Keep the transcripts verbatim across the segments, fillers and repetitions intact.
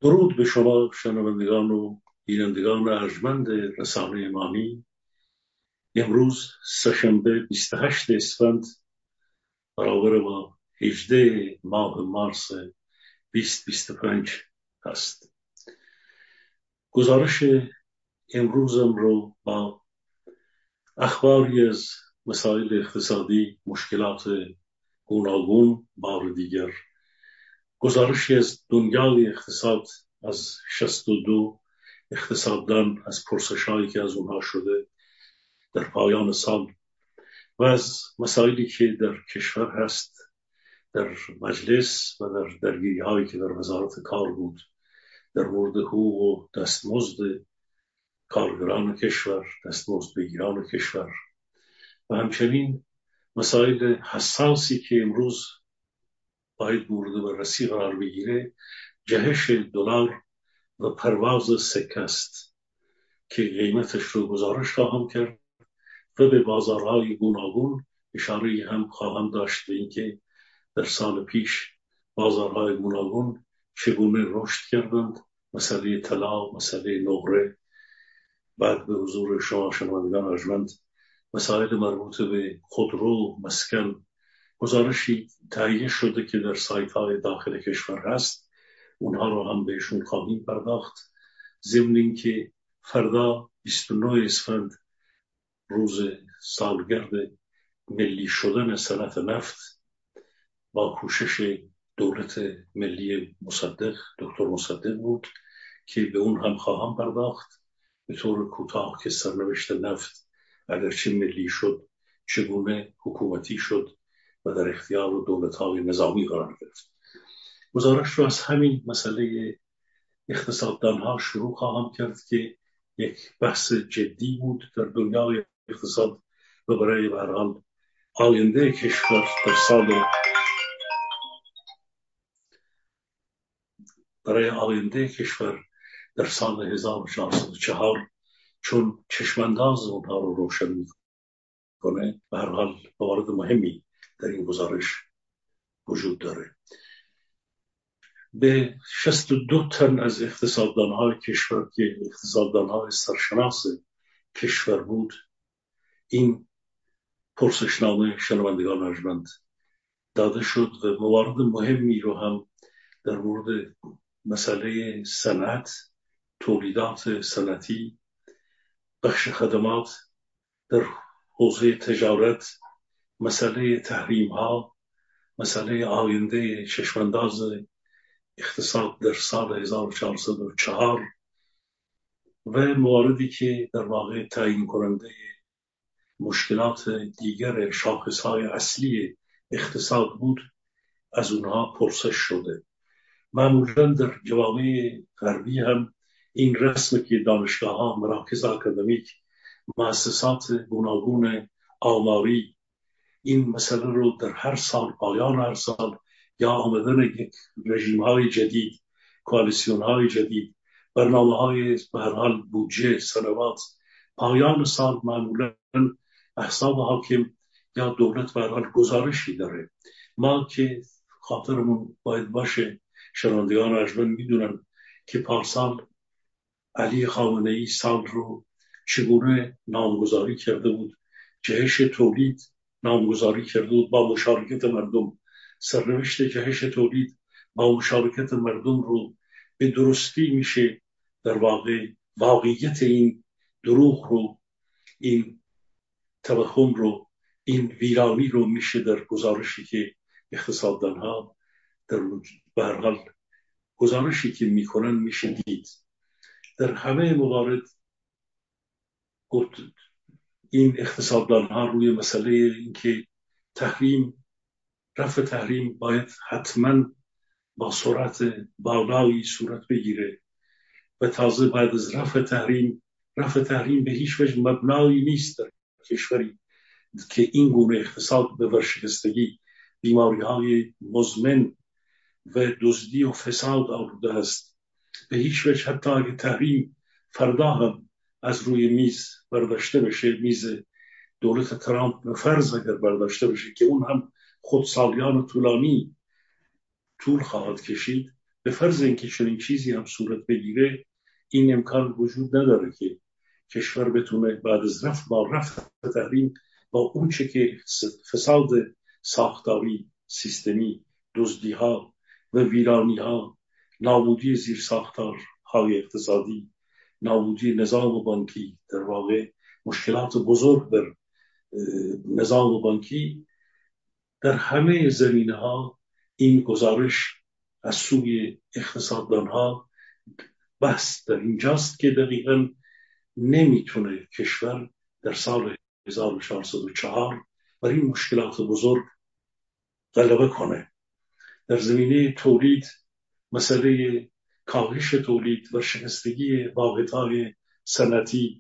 درود به شما شنوندگان و بینندگان ارجمند رسانه مانی. امروز سه‌شنبه بیست و هشتم اسفند برابر با هجدهم ماه مارس بیست بیست و پنج هست. گزارش امروزم رو با اخباری از مسائل اقتصادی، مشکلات گوناگون، بار دیگر گزارشی از دنیای اقتصاد از شصت و دو اقتصاددان، از پرسش‌هایی که از اونها شده در پایان سال و از مسائلی که در کشور هست، در مجلس و در درگیری‌هایی که در وزارت کار بود در مورد حقوق و دستمزد کارگران کشور، دستمزد بگیران کشور و همچنین مسائل حساسی که امروز باید مورد بررسی قرار بگیره، جهش دلار و پرواز سکه است که قیمتش رو گزارش خواهم کرد و به بازارهای گوناگون اشاره هم خواهم داشت به اینکه در سال پیش بازارهای گوناگون چگونه رشد کردند، مسئله طلا، مسئله نقره، بعد به حضور شما شنوندگان ارجمند مسائل مربوط به خودرو، مسکن، گزارشی تهیه شده که در سایت های داخل کشور هست، اونها رو هم بهشون خواهیم پرداخت. ضمن اینکه فردا بیست و نهم اسفند روز سالگرد ملی شدن صنعت نفت با کوشش دولت ملی مصدق، دکتر مصدق بود که به اون هم خواهم پرداخت به طور کوتاه که سرنوشت نفت اگرچه ملی شد چگونه حکومتی شد و در اختیار دولت‌های نظامی قرار گرفت. گزارش رو از همین مسئله اقتصاددانها شروع خواهم کرد که یک بحث جدی بود در دنیای اقتصاد و برای به هر حال آینده کشور در سال برای آینده کشور در سال هزار و چهارصد و چهار چون چشمانداز اونها رو روشن میکنه. به هر حال موارد مهمی در این گزارش وجود داره. به شصت و دو تن از اقتصاددانهای کشور که اقتصاددانهای سرشناس کشور بود این پرسشنامه شنوندگان ارجمند داده شد و موارد مهمی رو هم در مورد مسئله صنعت، تولیدات صنعتی، بخش خدمات، در حوزه تجارت، مسئله تحریم ها، مسئله آینده چشمانداز اقتصاد در سال هزار و چهارصد و چهار و مواردی که در واقع تعیین کننده مشکلات دیگر شاخصهای اصلی اقتصاد بود از اونها پرسش شده. معمولا در جوامع غربی هم این رسم که دانشگاه ها، مراکز اکادمیک، مؤسسات گوناگون آماری این مسئله رو در هر سال، پایان هر سال یا آمدن یک رژیم های جدید، کوالیسیون های جدید، برنامه های به هر حال بودجه، سنوات، پایان سال معمولا احزاب حاکم یا دولت به هر حال گزارشی داره. ما که خاطرمون باید باشه، شنوندگان ارجمند میدونن که پارسال علی خامنه‌ای سال رو چگونه نامگذاری کرده بود، جهش تولید نامگذاری کرده بود با مشارکت مردم. سرنوشت جهش تولید با مشارکت مردم رو به درستی میشه در واقع واقعیت این دروغ رو، این توهم رو، این ویرانی رو میشه در گزارشی که اقتصاددانها در به هر حال گزارشی که میکنن میشه دید. در همه موارد این اقتصاددانها روی مسئله اینکه تحریم، رفع تحریم باید حتما با سرعت بالایی صورت بگیره و تازه بعد از رفع تحریم، رفع تحریم به هیچ وجه مبنایی نیست در کشوری که این گونه اقتصاد به ورشکستگی، بیماری های مزمن و دزدی و فساد آلوده است. به هیچ وجه حتی اگه تحریم فردا هم از روی میز برداشته بشه، میز دولت ترامپ فرض اگر برداشته بشه که اون هم خود سالیان طولانی طول خواهد کشید، به فرض اینکه چنین چیزی هم صورت بگیره، این امکان وجود نداره که کشور بتونه بعد از رفت با رفت تحریم با اون چه که فساد ساختاری، سیستمی، دزدی ها و ویرانی ها، نابودی زیر ساختار های اقتصادی، نابودی نظام بانکی، در واقع مشکلات بزرگ در نظام بانکی، در همه زمینه ها این گزارش از سوی اقتصاددان ها بحث در اینجاست که دقیقاً نمیتونه کشور در سال هزار و چهارصد و چهار بر این مشکلات بزرگ غلبه کنه. در زمینه تولید، مسئله کاهش تولید، ورشکستگی واحدهای صنعتی،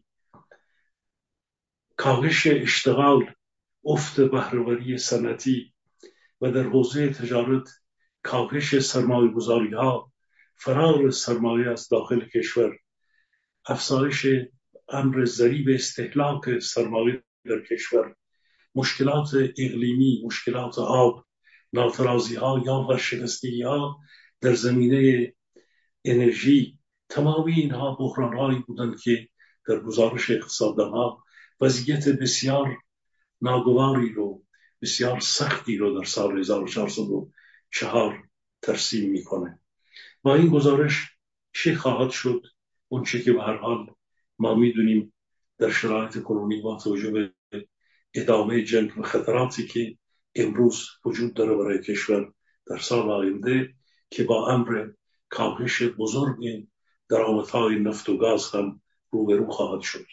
کاهش اشتغال، افت بهره‌وری صنعتی و در حوزه تجارت کاهش سرمایه گذاری ها، فرار سرمایه از داخل کشور، افزایش امر ضریب استهلاک سرمایه در کشور، مشکلات اقلیمی، مشکلات آب، ناترازی ها یا ورشکستگی ها در زمینه انرژی، تمامی اینها بحران هایی بودند که در گزارش اقتصاددان ها وضعیت بسیار ناگواری رو، بسیار سختی رو در سال هزار و چهارصد و چهار ترسیم میکنه. با این گزارش چه خواهد شد؟ اون چه که به هر حال ما میدونیم در شرایط کنونی با توجه به ادامه جنگ و خطراتی که امروز وجود داره برای کشور در سال آینده، که با امر کاهش بزرگ درآمدهای نفت و گاز هم روبرو خواهد شد.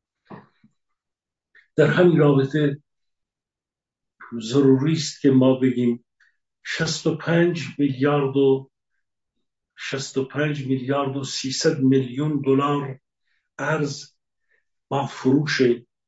در همین رابطه ضروری است که ما بگیم شصت و پنج میلیارد و شصت و پنج میلیارد و سیصد میلیون دلار ارز با فروش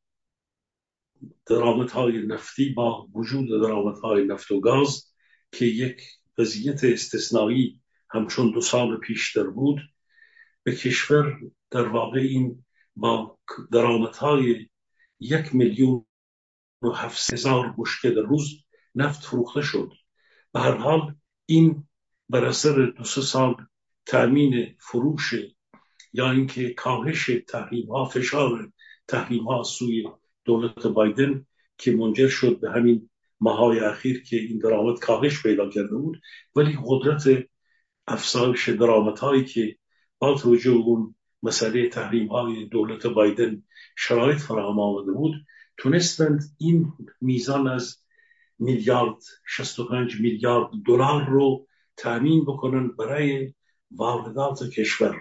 درآمدهای نفتی، با وجود درآمدهای نفت و گاز که یک وضعیت استثنایی همچون دو سال پیشتر بود، به کشور در واقع این با درآمدهای یک میلیون و هفت هزار بشکه در روز نفت فروخته شد. به هر حال این بر اثر دو سه سال تأمین فروش یا اینکه کاهش تحریم ها، فشار تحریم ها سوی دولت بایدن که منجر شد به همین ماهای اخیر که این درآمد کاهش پیدا کرده بود، ولی قدرت افزایش درآمدهایی که با توجه به اون مسئله تحریم های دولت بایدن شرایط فراهم آمده بود، تونستند این میزان از میلیارد شصت و پنج میلیارد دلار رو تامین بکنن برای واردات کشور.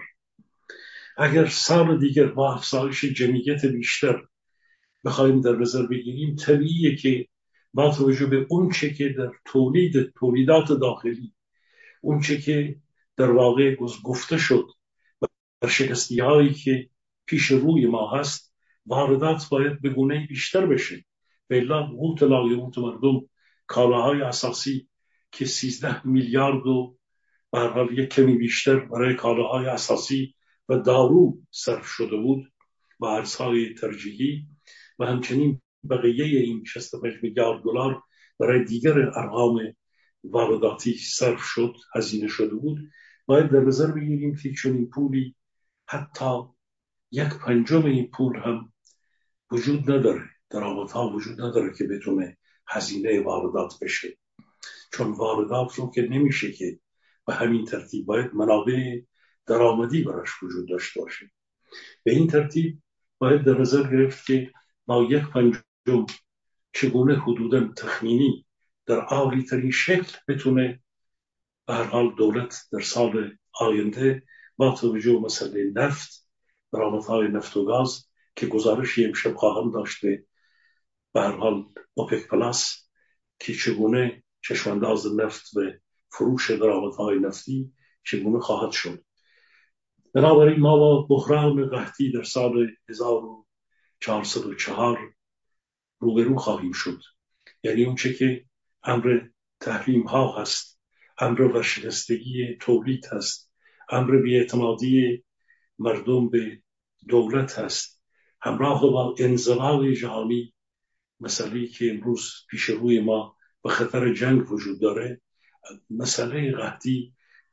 اگر سال دیگر با افزایش جمعیت بیشتر بخوایم در نظر بگیریم، طبیعیه که با توجه به اون چه که در تولید تولیدات داخلی، اون چه که در واقع گفته شد، ورشکستگی هایی که پیش روی ما هست، واردات باید به گونه بیشتر بشه. بلا قوت لایقوت مردم، کالاهای اساسی که سیزده میلیارد و به هر حال یک کمی بیشتر برای کالاهای اساسی و دارو صرف شده بود و ارزهای ترجیحی، و همچنین بقیه این شصت و پنج میلیارد دلار برای دیگر ارقام وارداتی صرف شد، هزینه شده بود. باید در نظر بگیریم که چنین پولی، حتی یک پنجم این پول هم وجود نداره، درآمدها وجود نداره که بتونه هزینه واردات بشه. چون واردات رو که نمیشه که به همین ترتیب، باید منابع درآمدی براش وجود داشته باشه. به این ترتیب باید در نظر گرفت که با یک پنجم چگونه حدوداً تخمینی در عالی ترین شکل بتونه به هر حال دولت در سال آینده با توجه به مسئله نفت، درآمدهای نفت و گاز که گزارشی امشب خواهم داشته به هر حال اوپک پلاس، که چگونه چشمانداز نفت و فروش درآمدهای نفتی چگونه خواهد شد. بنابراین ما با بحران قحطی در سال هزار و چهارصد و چهار روبرو خواهیم شد. یعنی اون چه که امر تحریم ها هست، امر ورشکستگی تولید هست، امر بی‌اعتمادی مردم به دولت هست، همراه با انزوای جهانی، مسئله‌ای که امروز پیش روی ما و خطر جنگ وجود داره، مسئله قحطی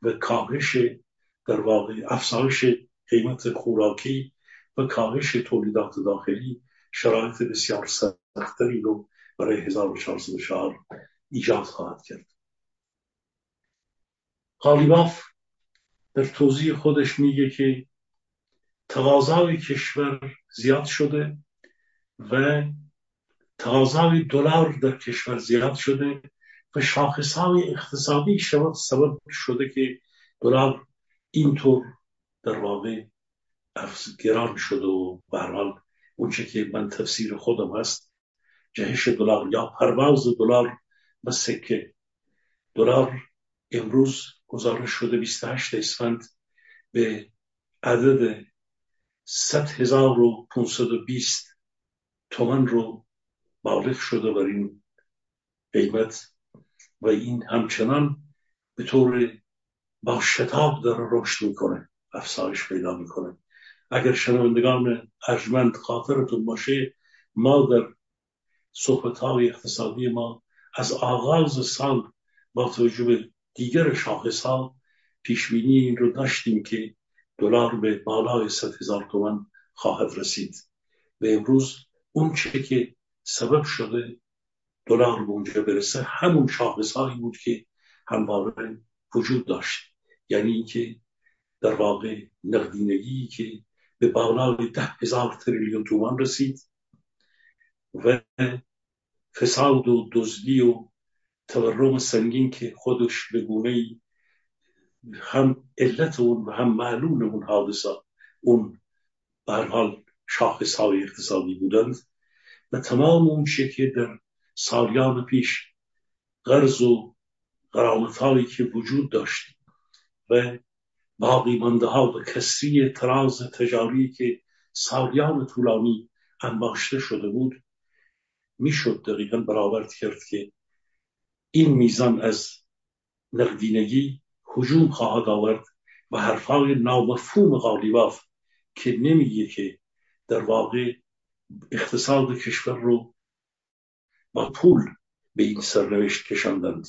و کاهش در واقع افزایش قیمت خوراکی و کاهش تولیدات داخلی شرایط بسیار سختری رو برای هزار و چهارصد و چهار ایجاد خواهد کرد. قالیباف در توضیح خودش میگه که تقاضای کشور زیاد شده و تقاضای دلار در کشور زیاد شده و شاخصهای اقتصادی سبب شده که دلار اینطور در واقع گران شده و به هر حال اونچه که من تفسیر خودم هست جهش دلار یا پرواز دلار و سکه. دلار امروز گزارش شده بیست و هشت اسفند به عدد صد هزار و پانصد و بیست تومان رو بالغ شده بر این قیمت و این همچنان به طور با شتاب داره رشد میکنه، افزایش پیدا میکنه. اگر شنوندگان ارجمند خاطرتون باشه ما در صحبت‌های اقتصادی ما از آغاز سال با توجه به دیگر شاخص‌ها پیشبینی این رو داشتیم که دلار به بالای صد هزار تومان خواهد رسید و امروز اون چه که سبب شده دلار به اونجا برسه همون شاخص‌هایی بود که همواره وجود داشت، یعنی اینکه در واقع نقدینگی که به بالای ده هزار تریلیون تومان رسید و فساد و دزدی و تورم سنگین که خودش به گونه‌ای هم علت اون و هم معلول اون حادثه اون به هر حال شاخص‌های اقتصادی بودند و تمام اون چیه که در سالیان پیش قرض و غرامت‌هایی که وجود داشت و باقی مانده ها و کسری تراز تجاری که سالیان طولانی انباشته شده بود میشد دقیقاً برآورد کرد که این میزان از نقدینگی هجوم خواهد آورد و حرفای نامفهوم قالیباف که نمیگه که در واقع اقتصاد کشور رو با پول به این سرنوشت کشاندند،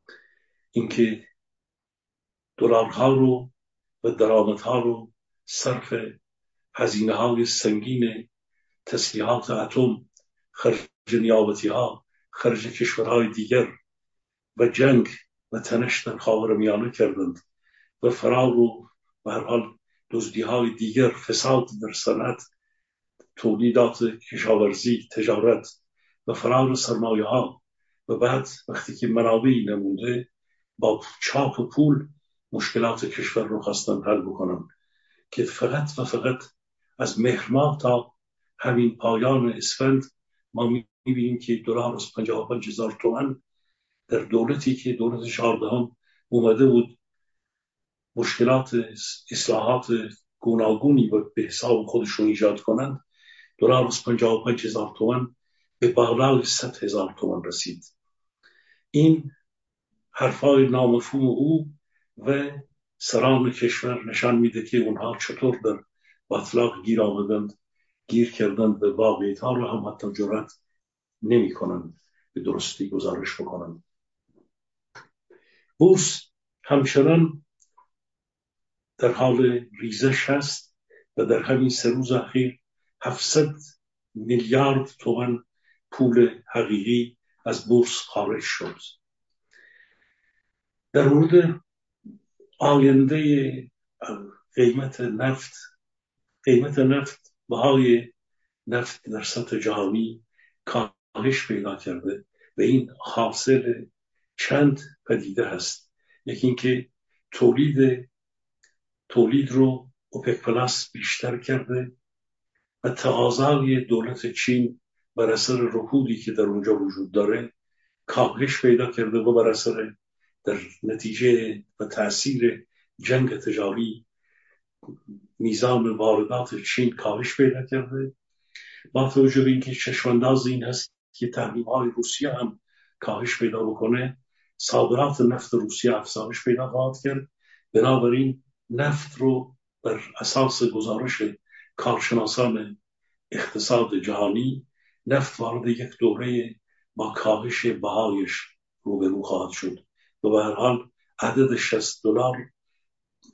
اینکه دلارها رو و درآمدها رو صرف هزینه های سنگین تسلیحات اتم، خرج نیابتی ها، خرج کشورهای دیگر و جنگ و تنش در خاورمیانه کردند و فرار و به هر حال دزدی های دیگر، فساد در صنعت، تولیدات کشاورزی، تجارت و فرار سرمایه ها و بعد وقتی که منابعی نمونده با چاپ و پول مشکلات کشور رو خواستن حل بکنن که فقط و فقط از مهر ماه تا همین پایان اسفند ما میبینیم که دلار از پنجاه و پنج هزار تومان در دولتی که دولت چهاردهم اومده بود مشکلات اصلاحات گوناگونی به حساب خودشون ایجاد کنند، دلار از پنجاه و پنج هزار تومان به بالای صد هزار تومان رسید. این حرفای نامفهوم او و سران کشور نشان میده که اونها چطور در باطلاق گیر آمدند، گیر کردند و واقعیت ها رو هم حتی جرأت نمی کنند به درستی گزارش بکنند. بورس همچنان در حال ریزش هست و در همین سه روز اخیر هفتصد میلیارد تومان پول حقیقی از بورس خارج شد. در مورد آینده قیمت نفت، قیمت نفت بهای نفت در سطح جهانی کاهش پیدا کرده و این حاصل چند پدیده هست. یکی اینکه تولید تولید رو اوپک پلاس بیشتر کرده و تقاضای دولت چین بر اثر رکودی که در اونجا وجود داره کاهش پیدا کرده و بر اثر در نتیجه و تأثیر جنگ تجاری میزان واردات چین کاهش پیدا کرده. با توجه به اینکه چشمانداز این هست که تحریم‌های روسیه هم کاهش پیدا بکنه، صادرات نفت روسیه افزایش پیدا خواهد کرد. بنابراین نفت رو بر اساس گزارش کارشناسان اقتصاد جهانی نفت وارد یک دوره با کاهش بهایش روبرو خواهد شد و به هر حال عدد شصت دلار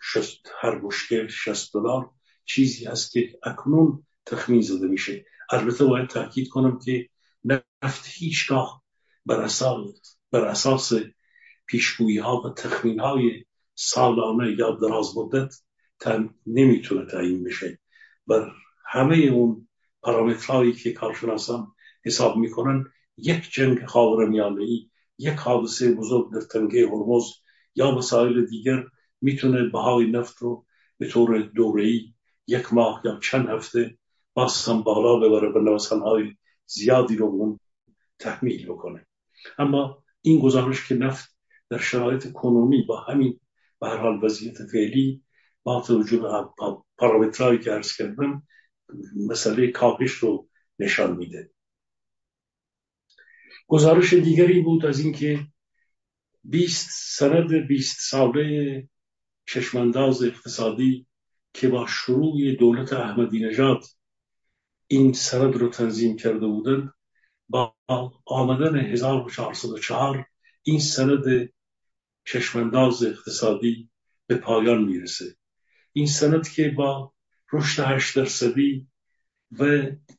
شست هر مشکل شصت دلار چیزی است که اکنون تخمین زده میشه. البته باید تاکید کنم که نفت هیچگاه بر اساس بر اساس پیشگویی ها و تخمین های سالانه یا دراز مدت نمیتونه تعیین بشه. بر همه اون پارامترهایی که کارشناسان حساب میکنن، یک جنگ خاورمیانه‌ای، یک حادثه بزرگ در تنگه هرمز یا مسائل دیگر میتونه بهای نفت رو به طور دوره‌ای یک ماه یا چند هفته باز هم بالا ببره و نوسان‌های زیادی رو اون تحمیل بکنه. اما این گزارش که نفت در شرایط کنونی با همین به هر حال وضعیت فعلی با توجه به پارامترهایی که عرض کردم مسئله کاهش رو نشان میده. گزارش دیگری بود از اینکه بیست سند بیست ساله چشمانداز اقتصادی که با شروع دولت احمدی نژاد این سند رو تنظیم کرده بودند، با آمدن هزار و چهارصد و چهار این سند چشمانداز اقتصادی به پایان میرسه. این سند که با رشد هشت درصدی و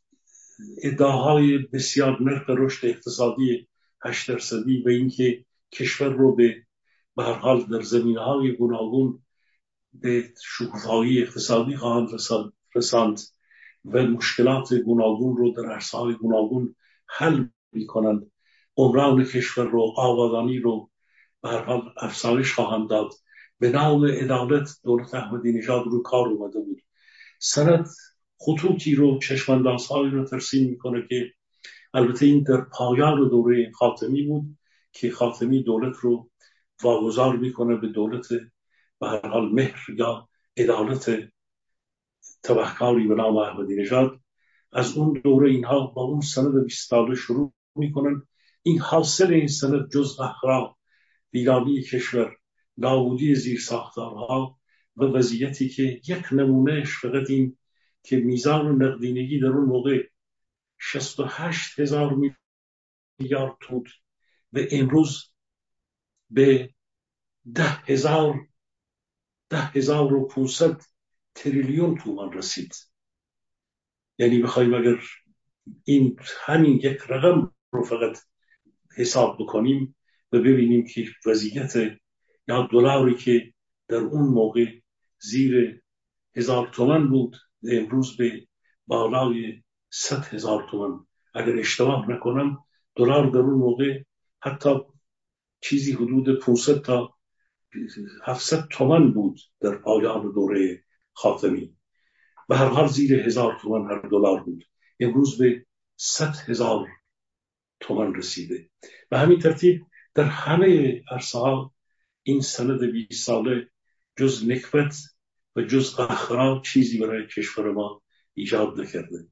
ادعاهای بسیار نرخ رشد اقتصادی هشت درصدی و اینکه کشور رو به به هر حال در زمینه‌های گوناگون به شکوفایی اقتصادی خواهند رساند و مشکلات گوناگون رو در عرصه‌های گوناگون حل می‌کنند، عمران کشور رو، آبادانی رو به هر حال افزایش خواهند داد. به نام عدالت دولت احمدی نژاد رو کار اومده بود. سند خطوطی رو، چشماندازهایی رو ترسیم میکنه که البته این در پایان دوره خاتمی بود که خاتمی دولت رو واگذار میکنه به دولت به هر حال مهر یا عدالت تبهکاری به نام احمدی نژاد. از اون دوره اینها با اون سند بیست ساله شروع میکنن. این حاصل این سند جز اخرا ویرانی کشور، نابودی زیرساختارها و وضعیتی که یک نمونهش فقط این که میزان نقدینگی در اون موقع شصت و هشت هزار میلیارد بود و امروز به ده هزار ده هزار و پونصد تریلیون تومان رسید. یعنی بخوایم اگر این همین یک رقم رو فقط حساب بکنیم و ببینیم که وضعیت یا دلاری که در اون موقع زیر هزار تومان بود امروز به بالای صد هزار تومان، اگر اشتباه نکنم دلار در اون موقع حتی چیزی حدود پانصد تا هفتصد تومان بود در پایان دوره خاتمی. به هر حال زیر هزار تومان هر دلار بود، امروز به صد هزار تومان رسیده. به همین ترتیب در همه عرصه‌ها این سند بیست ساله جز نکبت و جز قهقرا چیزی برای کشور ما ایجاد نکرده.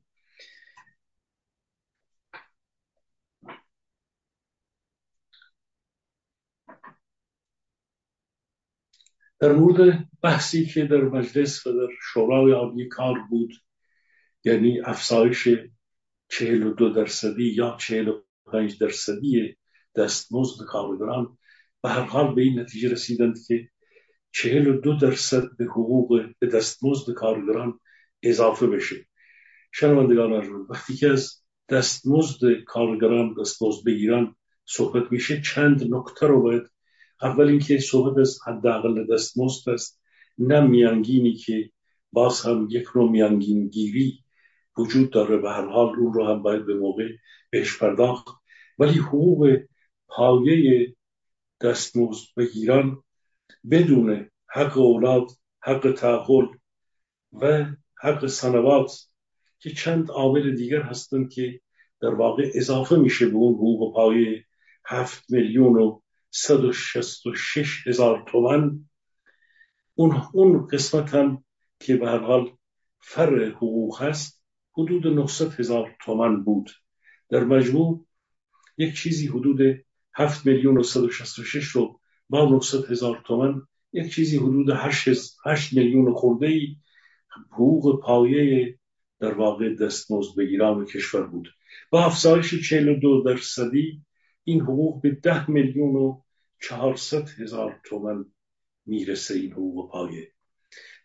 در مورد بحثی که در مجلس و در شورای عالی کار بود، یعنی افزایش چهل و دو درصدی یا چهل و پنج درصدی دستمزد کارگران، به هر حال به این نتیجه رسیدند که چهل و دو درصد به حقوق به دستمزد کارگران اضافه بشه. شنوندگان ارجمند، وقتی که از دستمزد کارگران، دستمزد بگیران صحبت میشه، چند نکته رو باید. اول اینکه صحبت از حداقل دستمزد است، نه میانگینی که باز هم یک نوع میانگین گیری وجود داره، به هر حال اون رو هم باید به موقع بهش پرداخت، ولی حقوق پایه دستمزد بگیران بدون حق اولاد، حق تعقل و حق سنوات که چند عامل دیگر هستند که در واقع اضافه میشه به اون حقوق پایه هفت میلیون و صد و شصت و شش هزار تومان. اون اون قسمت هم که به هر حال فرع حقوق هست حدود نهصد هزار تومان بود. در مجموع یک چیزی حدود هفت میلیون و صد و شصت و شش رو با نهصد هزار تومان، یک چیزی حدود هشت میلیون خورده‌ای حقوق پایه در واقع دستمزد بگیران کشور بود. با افزایش چهل و دو درصدی این حقوق به ده میلیون و چهارصد هزار تومان میرسه. این حقوق پایه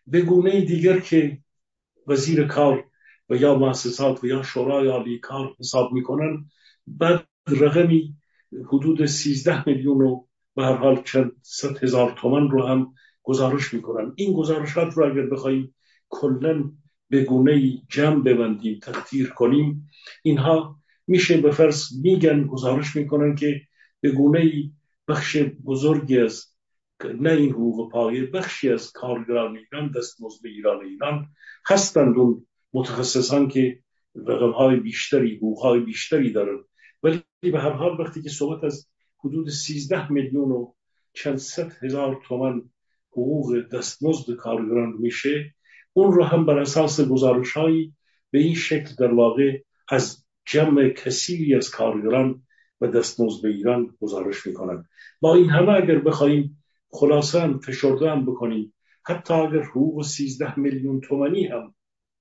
به گونه دیگر که وزیر کار و یا مؤسسات و یا شورای عالی کار حساب میکنن، بعد رقمی حدود سیزده میلیون و به هر حال چند صد هزار تومان رو هم گزارش میکنن. این گزارشات رو اگر بخوایم کلا به گونه جمع ببندیم، تقدیر کنیم، اینها میشه به فرض میگن، گزارش میکنن که به گونه بخش بزرگی از، نه این حقوق پایه، بخشی از کارگران ایران، دستمزد ایران ایران هستند اون متخصصان که رقم‌های بیشتری، حقوق‌های بیشتری دارند. ولی به هر حال وقتی که صحبت از حدود سیزده میلیون و چند صد هزار تومان حقوق دستمزد کارگران میشه، اون رو هم بر اساس گزارش‌هایی به این شکل در واقع از جمع کثیری از کارگران و دستمزد ایران گزارش میکنند. با این همه اگر بخوایم خلاصه هم فشرده هم بکنیم، حتی اگر حقوق سیزده میلیون تومانی هم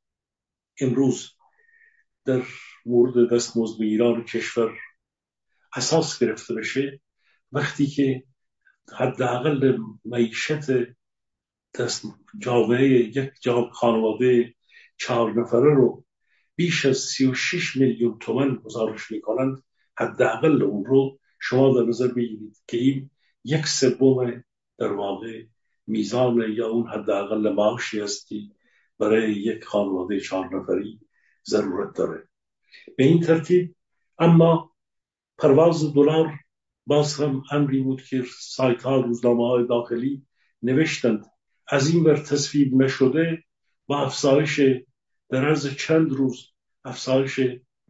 امروز در مورد دستمزد ایران کشور اساس گرفته بشه، وقتی که حداقل معیشت دست جامعه یک جامعه خانواده چهار نفره رو بیش از سی و شش میلیون تومان گزارش میکنند، حداقل اون رو شما در نظر بگیرید که این یک سوم در واقع میزان یا اون حداقل معاشی است که برای یک خانواده چهار نفری ضرورت داره. به این ترتیب اما پرواز دلار باز هم امری بود که سایت ها، روزنامه های داخلی نوشتند از این بر تصویب نشده و افزایش در عرض چند روز، افزایش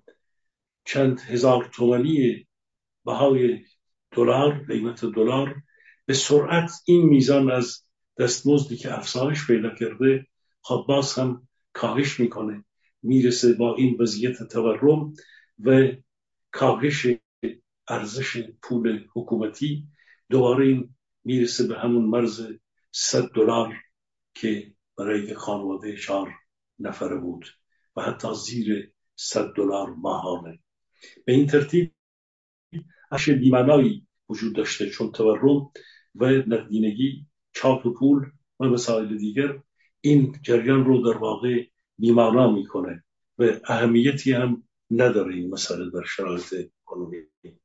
چند هزار تومانی بهای دلار، قیمت دلار، به سرعت این میزان از دستمزدی که افزایش پیدا کرده خب باز هم کاهش میکنه، میرسه با این وضعیت تورم و کاهش ارزش پول حکومتی، دوباره این میرسه به همون مرز صد دلار که برای یک خانواده چهار نفره بود و حتی زیر صد دلار ماهانه. به این ترتیب اشی بیمنایی وجود داشته، چون تورم و نقدینگی، چاپ پول و مسائل دیگر این جریان رو در واقع بیمعنا میکنه و اهمیتی هم نداره این مسئله در شرایط کنونی.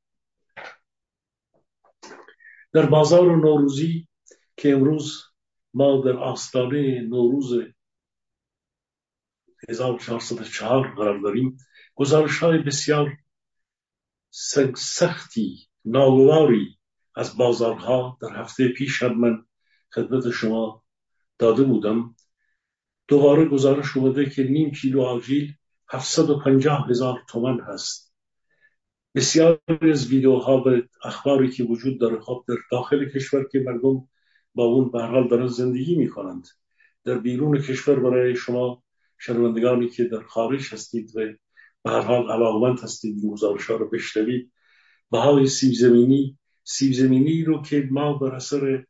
در بازار نوروزی که امروز ما در آستانه نوروز هزار و چهارصد و چهار قرار داریم، گزارش‌های بسیار سختی، ناگواری از بازارها در هفته پیش هم من خدمت شما داده بودم. دوباره گزارش اومده که نیم کیلو آجیل هفتصد و پنجاه هزار تومان هست. بسیاری از ویدیوها و اخباری که وجود داره خب در داخل کشور که مردم با اون به هر حال دارن زندگی میکنند، در بیرون کشور برای شما شنوندگانی که در خارج هستید و به هر حال علاقمند هستید این گزارش‌ها رو بشنوید، بهای سیب زمینی سیب زمینی رو که ما بر اثر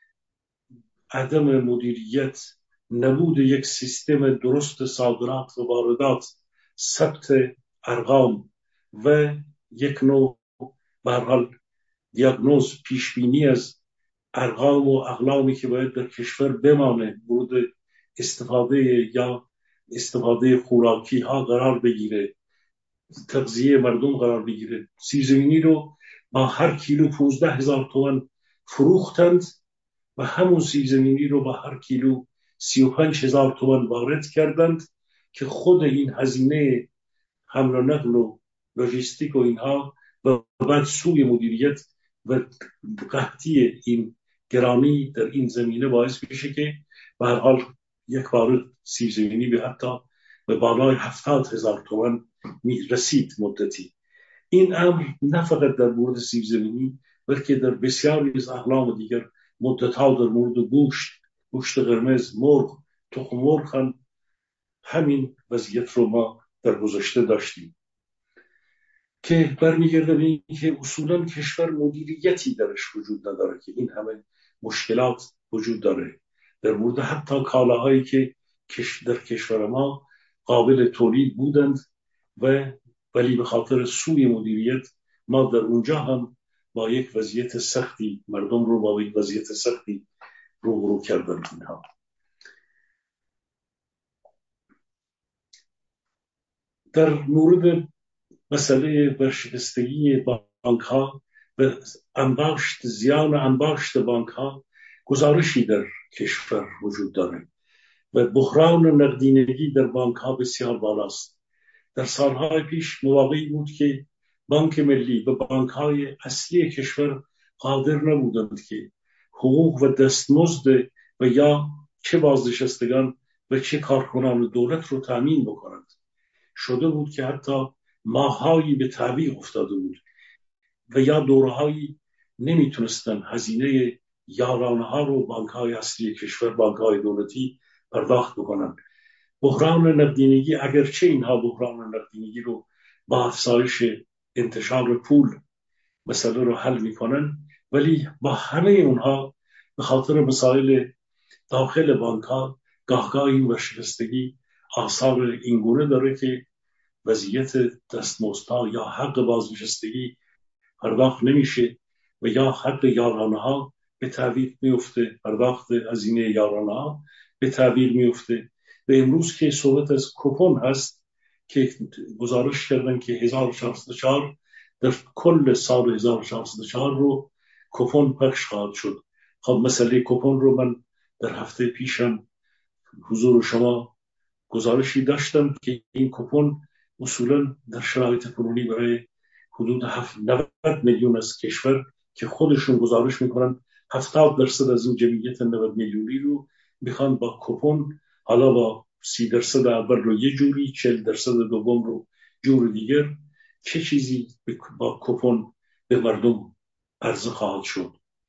عدم مدیریت، نبود یک سیستم درست صادرات و واردات، ثبت ارقام و یک نوع به هر حال دیاگنوز، پیشبینی از ارقام و اقلامی که باید در کشور بمانه، مورد استفاده یا استفاده خوراکی ها قرار بگیره، تغذیه مردم قرار بگیره، سیب زمینی رو با هر کیلو پانزده هزار تومان فروختند و همون سیب زمینی رو با هر کیلو سی و پنج هزار تومان وارد کردند که خود این هزینه حمل و نقل و لوجستیک و اینها و بعد سوی مدیریت و قحطی این گرانی در این زمینه باعث میشه که به هر حال یک بار سیب زمینی به حتی به بالای هفتاد هزار تومان رسید مدتی. این امر نه فقط در مورد سیب زمینی بلکه در بسیاری از اقلام دیگر مدت‌ها در مورد گوشت، گوشت قرمز، مرغ، تخم مرغ هم همین وضعیت رو ما در گذشته داشتیم که برمیگرده به این که اصولا کشور مدیریتی درش وجود نداره که این همه مشکلات وجود داره در مورد حتی کالاهایی که در کشور ما قابل تولید بودند و ولی به خاطر سوی مدیریت ما در اونجا هم با یک وضعیت سختی مردم رو با یک وضعیت سختی روبرو کردند. اینها در مورد مسئله ورشکستگی بانک ها و انباشت زیان انباشت بانک ها گزارشی در کشور وجود دارد و بحران نقدینگی در بانک ها بسیار بالاست. در سالهای پیش مواقعی بود که بانک ملی و بانک های اصلی کشور قادر نبودند که حقوق و دستمزد و یا چه بازنشستگان و چه کارکنان دولت رو تامین بکنند. شده بود که حتی ماهایی به تعویق افتاده بود و یا دورهایی نمیتونستن هزینه یارانه ها رو بانک های اصلی کشور، بانک های دولتی پرداخت بکنن. بحران نقدینگی، اگرچه اینها بحران نقدینگی رو با افزایش انتشار پول مسئله رو حل میکنن، ولی با همه اونها به خاطر مسائل داخل بانک ها گاهگاه این ورشکستگی آثار اینگونه داره که وضعیت دستمزدها یا حق بازنشستگی پرداخت نمیشه و یا حق یارانه ها به تعویق میفته، پرداخت هزینه یارانه ها به تعویق میفته. و امروز که صحبت از کوپن هست که گزارش کردن که هزار و چهارصد و چهار در کل سال هزار و چهارصد و چهار رو کوپن پخش خواهد شد. خب مسئله کوپن رو من در هفته پیشم حضور شما گزارشی داشتم که این کوپن اصولا در شرایط کنونی برای حدود نود میلیون از کشور که خودشون گزارش میکنن هفتاد درصد از این جمعیت نود میلیونی رو میخوان با کوپن، حالا با سی درصد اول رو یه جوری، چهل درصد دوم رو جور دیگر، چه چیزی با کوپن به مردم عرضه خواهد شد.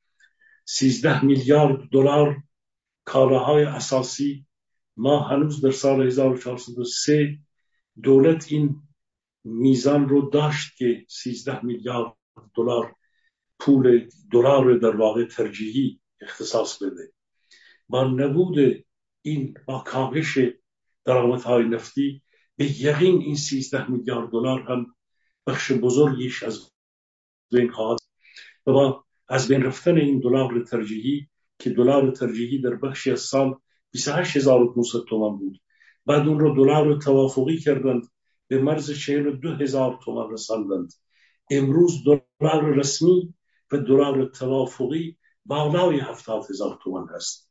سیزده میلیارد دلار کالاهای اساسی. ما هنوز در سال هزار و چهارصد و سه دولت این میزان رو داشت که سیزده میلیارد دلار پول دلار در واقع ترجیحی اختصاص بده. با نبود این، با کاهش درآمدهای نفتی، به یقین این سیزده میلیارد دلار هم بخش بزرگیش از بین خواهد و با از بین رفتن این دلار ترجیحی که دلار ترجیحی در بخشی از سال بیست و هشت هزار و پانصد تومان بود، بعد اون رو دلار توافقی کردند به مرز چهل و دو هزار تومان رساندند. امروز دلار رسمی و دلار توافقی بالای هفتاد هزار تومان هست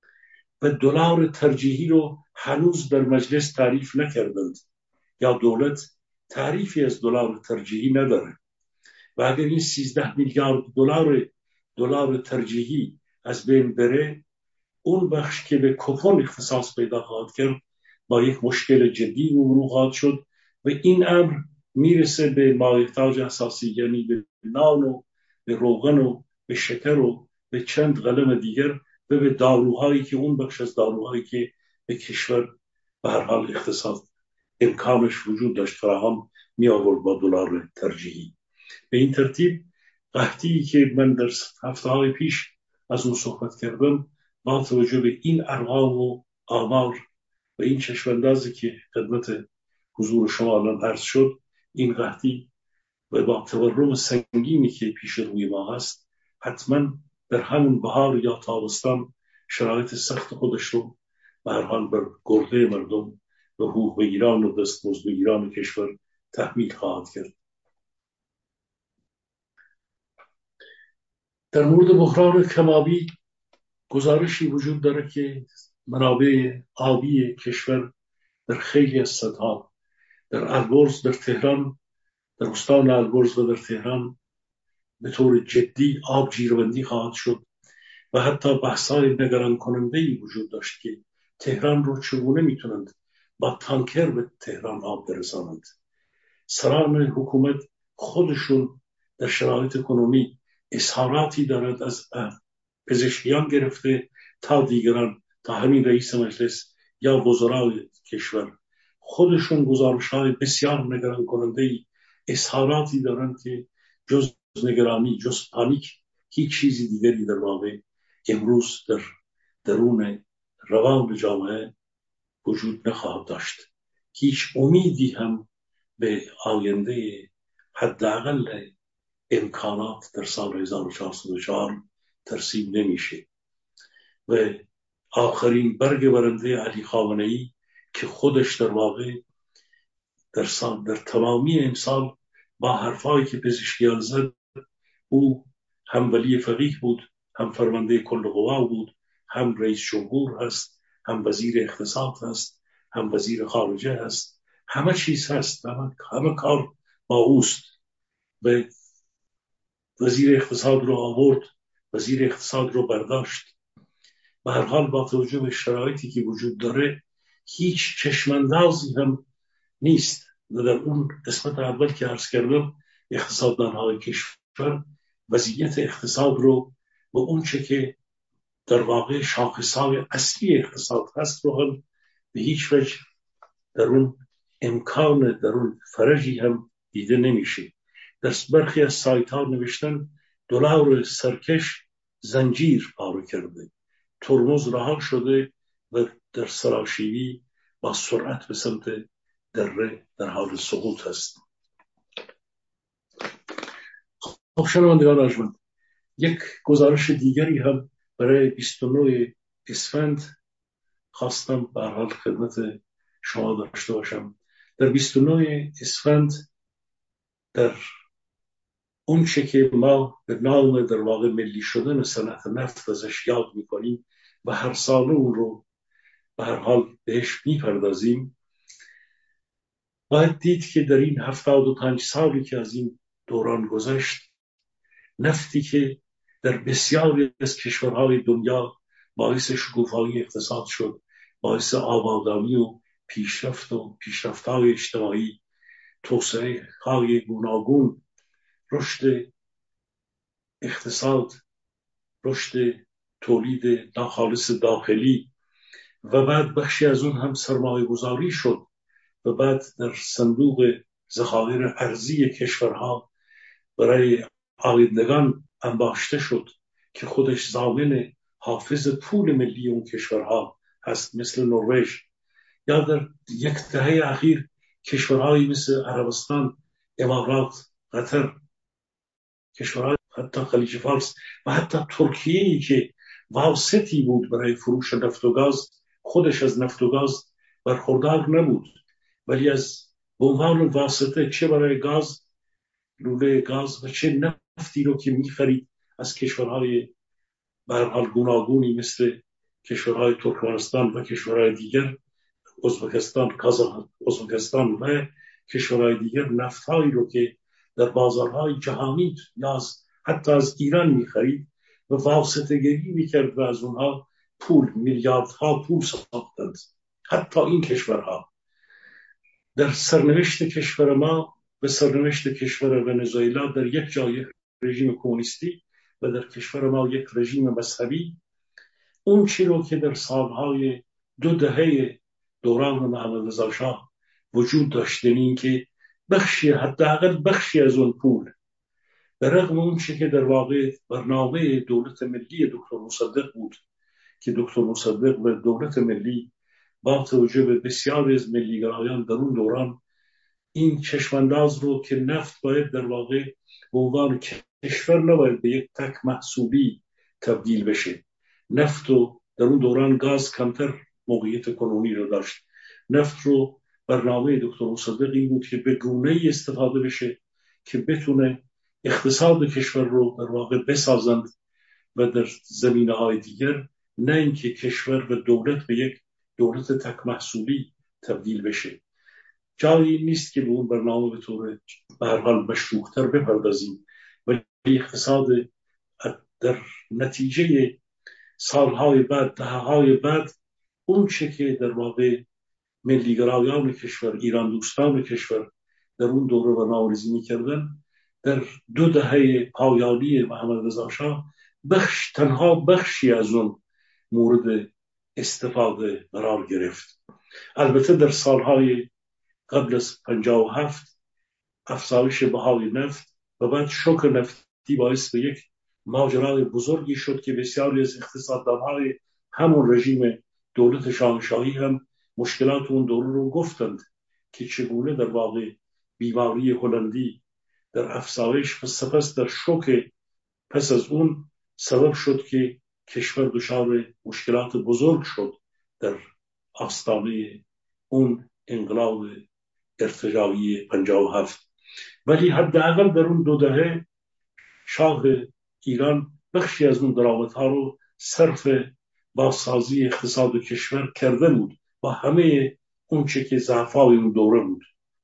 و دلار ترجیحی رو هنوز در مجلس تعریف نکردند یا دولت تعریفی از دلار ترجیحی نداره. و اگر این سیزده میلیارد دلار دلار ترجیحی از بین بره، اون بخش که به کوپن اختصاص پیدا خواهد کرد با یک مشکل جدی روبرو خواهد شد و این امر میرسه به مایحتاج اساسی، یعنی به نان و به روغن و به شکر و به چند قلم دیگر و به داروهایی که اون بخش از داروهایی که به کشور به هر حال اقتصاد امکانش وجود داشت فراهم می آورد با دلار ترجیحی. به این ترتیب قحطی که من در هفته های پیش از اون صحبت کردم، با توجه به این ارقام و آمار و این چشماندازی که خدمت حضور شما الان عرض شد، این قحطی و با تورم سنگینی که پیش روی ما هست، حتما در همون بهار یا تابستان شرایط سخت خودش رو به هر حال بر گرده مردم و حقوق بگیران و دستمزد بگیران کشور تحمیل خواهد کرد. در مورد بحران کم‌آبی گزارشی وجود داره که منابع آبی کشور در خیلی از سدها، در البرز در تهران، در استان البرز و در تهران به طور جدی آب جیره‌بندی خواهد شد و حتی بحث‌های نگران کننده‌ای وجود داشت که تهران رو چگونه میتونند با تانکر به تهران آب برسانند. سران حکومت خودشون در شرایط کنونی اظهاراتی دارد از پزشکیان گرفته تا دیگران، تا همین رئیس مجلس یا وزرای کشور، خودشون گزارش‌های بسیار نگران کننده‌ای، اظهاراتی دارند که جز نگرانی، جز پانیک، هیچ چیزی دیگری در واقع امروز در درون روان جامعه وجود نخواهد داشت. هیچ امیدی هم به آینده حداقل امکانات در سال هزار و چهارصد و چهار ترسیم نمیشه و آخرین برگ برنده علی خامنه‌ای که خودش در واقع در, سال در تمامی امسال با حرفایی که پزشکیان زد، او هم ولی فقیه بود، هم فرمانده کل قوا بود، هم رئیس جمهور هست، هم وزیر اقتصاد هست، هم وزیر خارجه هست، همه چیز هست، همه, همه کار با اوست. و وزیر اقتصاد رو آورد، وزیر اقتصاد رو برداشت. به هر حال با توجه به شرایطی که وجود داره هیچ چشماندازی هم نیست. و در اون قسمت اول که عرض کردم اقتصاددانهای کشور وضعیت اقتصاد رو به اون چه که در واقع شاخصهای اصلی اقتصاد هست رو هم به هیچ وجه در اون امکان در اون فرجی هم دیده نمیشه. در برخی از سایت ها نوشتن دلار سرکش زنجیر پاره کرده، ترمز رها شده و در سراشیبی با سرعت به سمت دره در حال سقوط هست. خب شنوندگان ارجمند، یک گزارش دیگری هم برای بیست و نه اسفند خواستم به هر حال خدمت شما داشته باشم. در بیست و نه اسفند در اون چه که ما به نام در واقع ملی شدن صنعت نفت ازش یاد میکنیم و هر سال اون رو به هر حال بهش میپردازیم، باید دید که در این هفتاد و پنج سالی که از این دوران گذشت، نفتی که در بسیاری از کشورهای دنیا باعث شکوفایی اقتصاد شد، باعث آبادانی و پیشرفت و پیشرفت‌های اجتماعی، توسعه های گوناگون، رشد اقتصاد، رشد تولید ناخالص داخلی و بعد بخشی از اون هم سرمایه گذاری شد و بعد در صندوق ذخایر ارزی کشورها برای آیندگان انباشته شد که خودش ضامن حافظ پول ملی اون کشورها هست، مثل نروژ. یا در یک دهه اخیر کشورهایی مثل عربستان، امارات، قطر، کشورهای حتی خلیج فارس و حتی ترکیه‌ای که واسطی بود برای فروش نفت و گاز، خودش از نفت و گاز برخوردار نبود، ولی از به عنوان واسطه چه برای گاز، لوله گاز و چه نفتی رو که می‌خرید از کشورهای به هر حال گوناگونی مثل کشورهای ترکمنستان و کشورهای دیگر، ازبکستان، کازاخستان، ازبکستان و کشورهای دیگر، نفتهایی رو که در بازارهای جهانی یا حتی از ایران می‌خرید و واسطه‌گری می‌کرد و از اونها پول، میلیاردها پول ساختند. حتی این کشورها در سرنوشت کشور ما و سرنوشت کشور ونزوئلا در یک جای رژیم کمونیستی و در کشور ما یک رژیم مذهبی، اون چی رو که در سالهای دو دهه دوران محمد رضا شاه وجود داشته، این که بخشی، حداقل بخشی از اون پول، به رغم اون چی که در واقع برنامه دولت ملی دکتر مصدق بود که دکتر مصدق و دولت ملی با توجه به بسیاری از ملیگرایان در اون دوران این چشمانداز رو که نفت باید در واقع به عنوان کشور نباید به یک تک محصولی تبدیل بشه. نفت رو در اون دوران گاز کمتر موقعیت کنونی رو داشت. نفت رو برنامه دکتر مصدق این بود که به گونه‌ای استفاده بشه که بتونه اقتصاد کشور رو در واقع بسازند و در زمینه‌های دیگر نه اینکه کشور و دولت به یک دولت تک محصولی تبدیل بشه. جایی نیست که به اون برنامه به طور به هر حال مشروع‌تر بپردازیم، ولی اقتصاد در نتیجه سالهای بعد، دهه‌های بعد، اون چه که در واقع ملیگرایان کشور، ایران دوستان کشور در اون دوره برنامه‌ریزی می‌کردن، در دو دهه پایانی محمد رضا شاه بخش تنها بخشی از اون مورد استفاده قرار گرفت. البته در سالهای قبل از پنجاه و هفت افزایش بهای نفت و بعد شوک نفتی باعث به یک ماجرای بزرگی شد که بسیاری از اقتصاددانهای همون رژیم دولت شاهنشاهی هم مشکلات اون دوره رو گفتند که چگونه در واقع بیماری هلندی در افزایش و سپس در شوک پس از اون سبب شد که کشور دچار مشکلات بزرگ شد در آستانه اون انقلاب ارتجاعی پنجاه و هفت. ولی حداقل در اون دو دهه شاه ایران بخشی از اون درآمدها رو صرف بازسازی اقتصاد کشور کرده بود با همه اون چه که ضعفای اون دوره بود.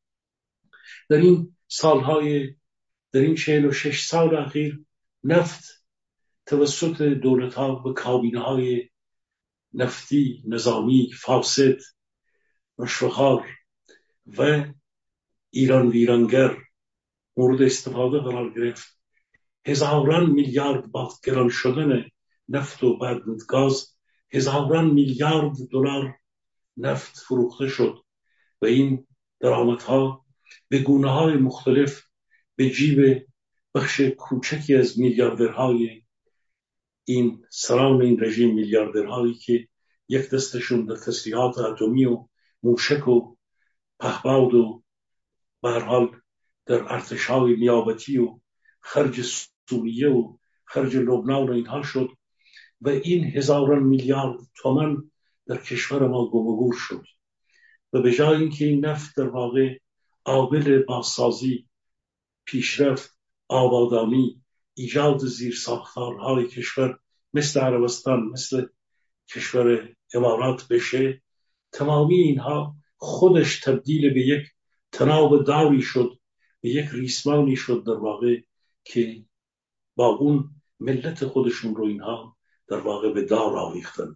در این سالهای در این چهل و شش سال اخیر نفت توسط دولت‌ها به کابینه‌های نفتی نظامی فاسد رشوه‌خوار و ایران ویرانگر مورد استفاده قرار گرفت. هزاران میلیارد با گران شدن نفت و بعد گاز هزاران میلیارد دلار نفت فروخته شد و این درآمدها به گونه‌های مختلف به جیب بخش کوچکی از میلیاردرهای این سران این رژیم، میلیاردرهایی که یک دستشون در تسلیحات اتمی و موشک و پهپاد و به هر حال در ارتش‌های نیابتی و خرج سوریه و خرج لبنان و اینها شد و این هزاران میلیارد تومان در کشور ما گم و گور شد و به جای اینکه این نفت در واقع عامل بازسازی، پیشرفت، آبادانی، ایجاد زیرساختارهای کشور مثل عربستان، مثل کشور امارات بشه، تمامی اینها خودش تبدیل به یک تناب داری شد، به یک ریسمانی شد در واقع که با اون ملت خودشون رو اینها در واقع به دار آویختند.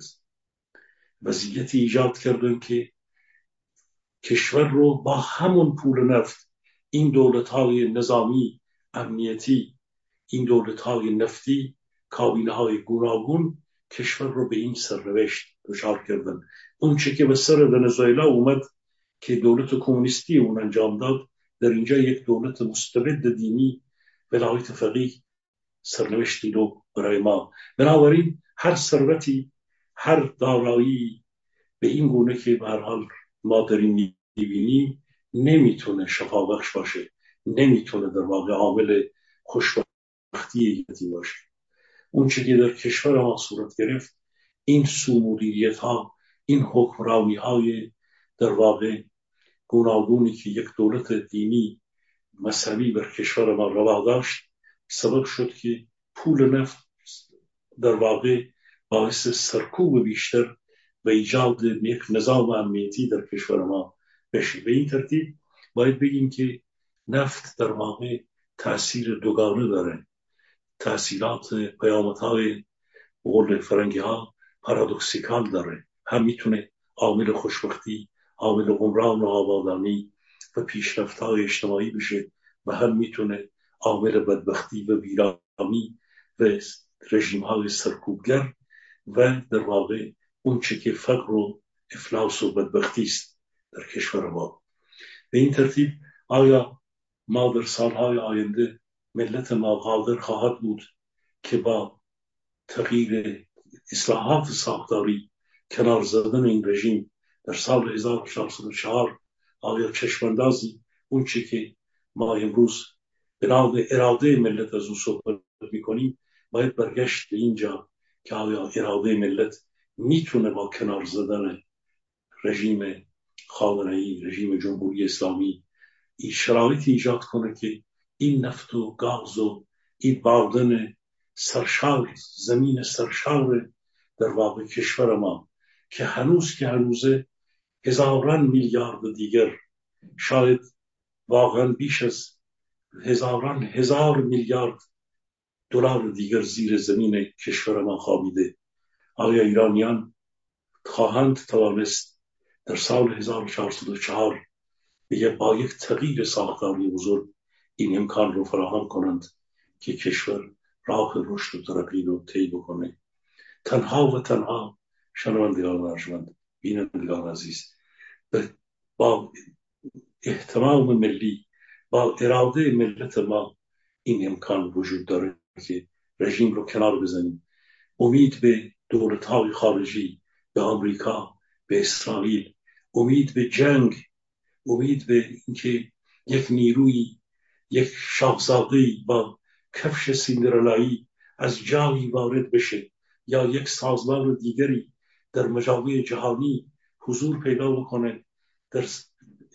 وضعیتی ایجاد کردن که کشور رو با همون پول نفت این دولت‌های نظامی امنیتی، این دولت‌های نفتی، کابینه‌های گوناگون کشور رو به این سرنوشت دچار کردن. اون چه که به سر ونزوئلا اومد که دولت کمونیستی اون انجام داد، در اینجا یک دولت مستبد دینی ولایت فقیه سرنوشتی رو برای ما. بنابراین هر ثروتی، هر دارایی به این گونه که به هر حال ما داریم می‌بینیم نمیتونه شفابخش باشه، نمیتونه در واقع عامل خوشبختی یتی باشه. اون چه که در کشور ما صورت گرفت، این سومدیریت ها، این حکمرانی های در واقع گوناگونی که یک دولت دینی مذهبی بر کشور ما روا داشت، سبب شد که پول نفت در واقع باعث سرکوب بیشتر و ایجاد یک نظام امنیتی در کشور ما بشه. به این ترتیب باید بگیم که نفت در واقع تأثیر دوگانه داره. تأثیرات پیامدهای قول فرنگی ها پارادوکسیکال داره. هم میتونه عامل خوشبختی، عامل عمران و آبادانی و پیشرفت های اجتماعی بشه و هم میتونه عامل بدبختی و ویرانی و رژیم های سرکوبگر و در واقع اون چه که فقر و افلاس و بدبختی است در کشور ما. به این ترتیب آیا ما در سالهای آینده ملت ما قادر خواهد بود که با تغییر اصلاحات ساختاری، کنار زدن این رژیم در سال هزار و چهارصد و چهار، آیا چشماندازی اون چه که ما امروز به نام اراده ملت از او صحبت میکنیم باید برگشت به اینجا که آیا اراده ملت میتونه با کنار زدن رژیم خامنه‌ای، رژیم جمهوری اسلامی، این شرایط ایجاد کنه که این نفت و گاز و این باردن سرشار، زمین سرشار در واقع کشور ما که هنوز که هنوزه هزاران میلیارد دیگر، شاید واقعا بیش از هزاران هزار میلیارد دلار دیگر زیر زمین کشور ما خوابیده. آیا ایرانیان خواهند توانست در سال هزار و چهارصد و چهار با یک تغییر ساختاری بزرگ این امکان رو فراهم کنند که کشور راه رشد و ترقی رو طی بکنه؟ تنها و تنها شنوندگان ارجمند، بینندگان عزیز، با اهتمام ملی، با اراده ملت ما این امکان وجود داره که رژیم رو کنار بزنیم. امید به دولت‌های خارجی، به آمریکا، به اسرائیل، امید به جنگ، امید به اینکه یک نیروی، یک شاهزاده‌ای با کفش سیندرلایی از جایی وارد بشه یا یک سازمان دیگری در مجامع جهانی حضور پیدا بکنه، در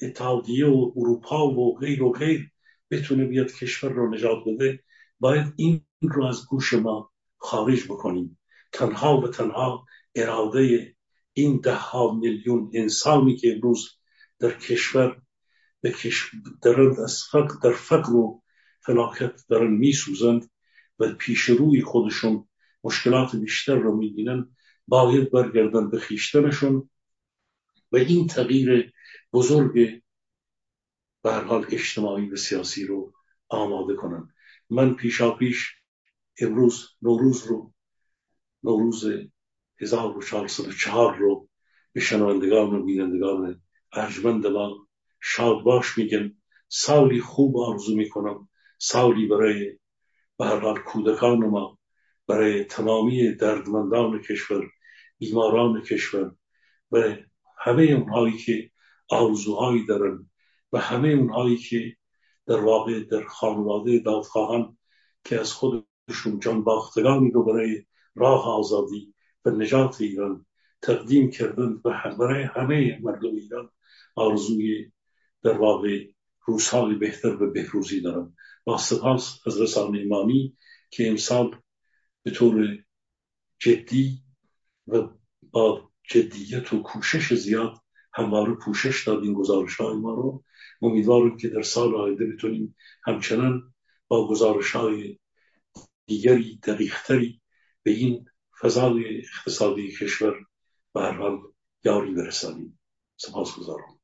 اتحادیه و اروپا و غیر و غیر بتونه بیاد کشور رو نجات بده، باید این رو از گوش ما خارج بکنیم. تنها و تنها اراده این ده ها میلیون انسانی که امروز در کشور به دارند از فقر در فقر و فلاکت دارن میسوزند و پیش روی خودشون مشکلات بیشتر رو میبینن، باید برگردن به خیشتنشون و این تغییر بزرگ به هر حال اجتماعی و سیاسی رو آماده کنن. من پیشا پیش امروز نوروز رو نوروز هزار و چهارصد و چهار رو به شنوندگان و بینندگان ارجمند ما شاد باش میگم. سالی خوب آرزو میکنم، سالی برای به هر حال کودکان ما، برای تمامی دردمندان کشور، بیماران کشور و همه اونهایی که آرزوهایی دارن و همه اونهایی که در واقع در خانواده دادخواهان که از خودشون جان باختگانی رو برای راه آزادی و نجات ایران تقدیم کردند و برای همه مردم ایران آرزوی در واقع روزهای بهتر و بهروزی دارم. با سپاس از رسانه ایمانی که امسال به طور جدی و با جدیت و کوشش زیاد همواره پوشش داد این گزارش های ما رو. امیدوارم که در سال آینده بتونیم همچنان با گزارش های دیگری دقیقتری به این فضای اقتصادی کشور به هر حال یاری برسانیم. سپاسگزارم.